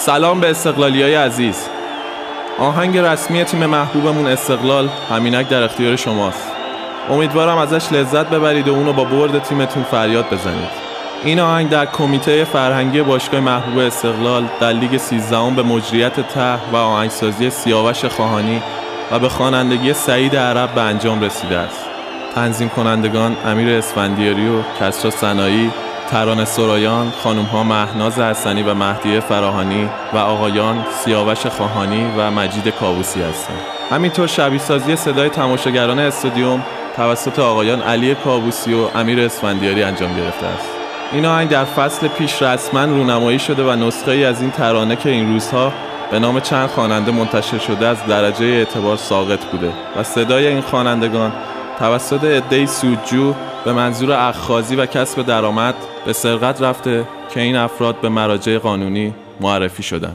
سلام به استقلالیای عزیز. آهنگ رسمی تیم محبوبمون استقلال همینک در اختیار شماست. امیدوارم ازش لذت ببرید و اونو با برد تیمتون فریاد بزنید. این آهنگ در کمیته فرهنگی باشگاه محبوب استقلال در لیگ 13 به مجریت ته و آهنگسازی سیاوش خواهانی و به خوانندگی سعید عرب به انجام رسیده است. تنظیم کنندگان امیر اسفندیاری و کسرا سنایی، ترانه سرایان، خانم‌ها مهناز حسنی و مهدیه فراهانی و آقایان سیاوش خواهانی و مجید کاووسی هستند. همینطور شبیه سازی صدای تماشاگران استادیوم توسط آقایان علی کاووسی و امیر اسفندیاری انجام گرفته است. این آهنگ در فصل پیش رسما رونمایی شده و نسخه‌ای از این ترانه که این روزها به نام چند خواننده منتشر شده از درجه اعتبار ساقط بوده و صدای این خوانندگان توسط عده‌ای سودجو به منظور اخاذی و کسب درآمد به سرقت رفته که این افراد به مراجع قانونی معرفی شدند.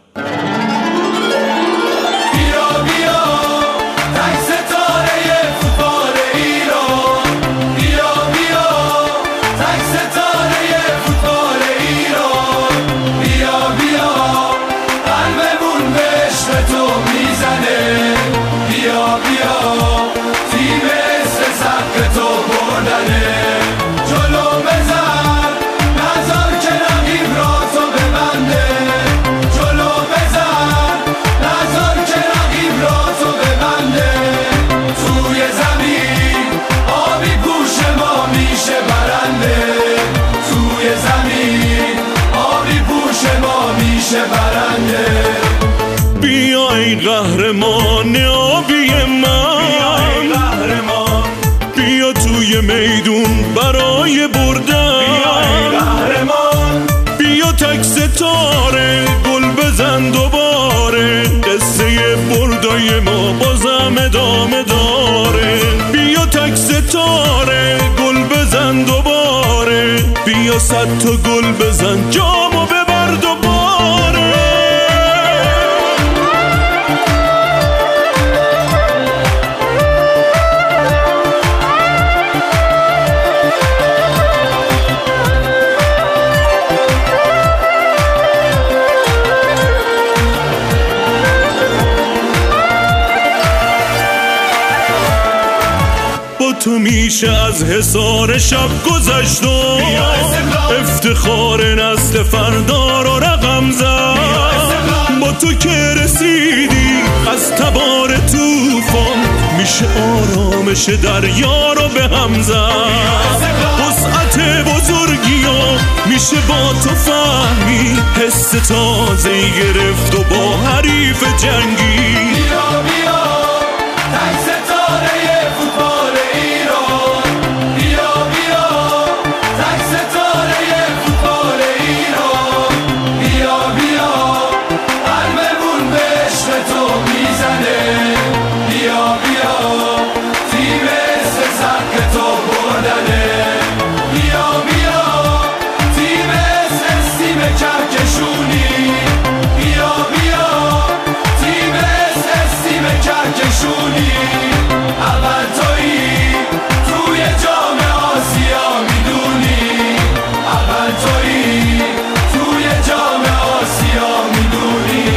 بیا ای قهرمان آبی من، بیا توی میدون برای بردن، بیا تک ستاره گل بزن دوباره، قصه بردای ما بازم ادامه داره. بیا تک ستاره گل بزن دوباره، بیا 100 تا گل بزن جامو ببر دوباره. تو میشه از حصار شب گذشت و افتخار نسل فردا رو رقم زد. با تو که رسیدی از تبار توفان میشه آرامش دریا رو به هم زد. وسعت بزرگی ها میشه با تو فهمی، حس تازه‌ای گرفت و با حریف جنگی. بیا بیا تک ستاره فوتبال ایران، بیا بیا تک ستاره فوتبال ایران، بیا بیا قلبمون به عشق تو میزنه، بیا بیا تیم اسم سبک تو بردنه، بیا بیا تیم اسم کهکشونی، بیا بیا تیم اسم کهکشونی. اول تویی توی جام آسیا میدونی، اول تویی توی جام آسیا میدونی.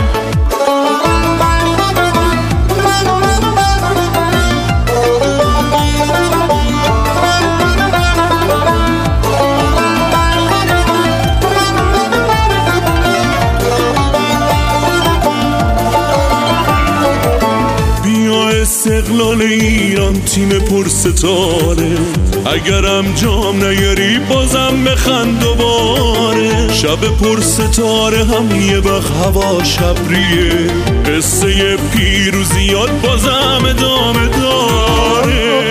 استقلال ایران تیم پرستاره، اگرم جام نیاری بازم بخند دوباره. شب پرستاره هم یه وقت هوا شبریه، قصه پیروزیات بازم ادامه داره.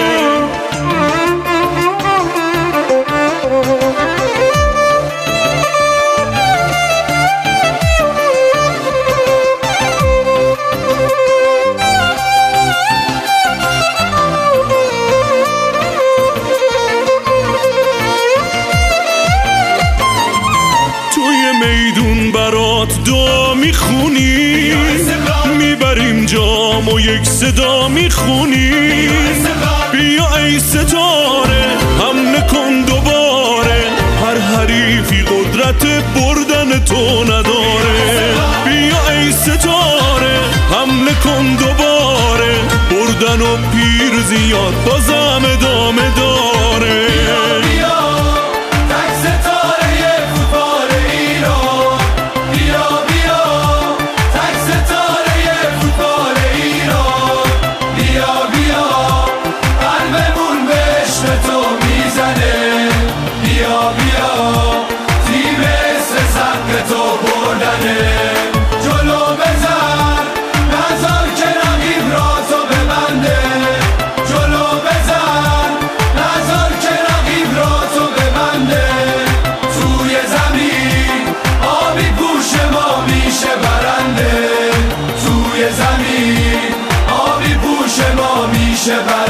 میدون برات دعا میخونی، میبریم جام و یک صدا میخونی. بیا ای ستاره حمله کن دوباره، هر حریفی قدرت بردن تو نداره. زن و پیر زیاد بازم ادامه داره. بیا بیا تک ستاره فوتبال ایران، بیا بیا تک ستاره فوتبال ایران، بیا بیا قلبمون به عشق تو میزنه، بیا بیا تیم اسم سبک تو بردنه. جلو بزن نذار که رقیب را تو ببنده، جلو بزن نذار که رقیب را تو ببنده. توی زمین آبی پوش ما میشه برنده، توی زمین آبی پوش ما میشه برنده.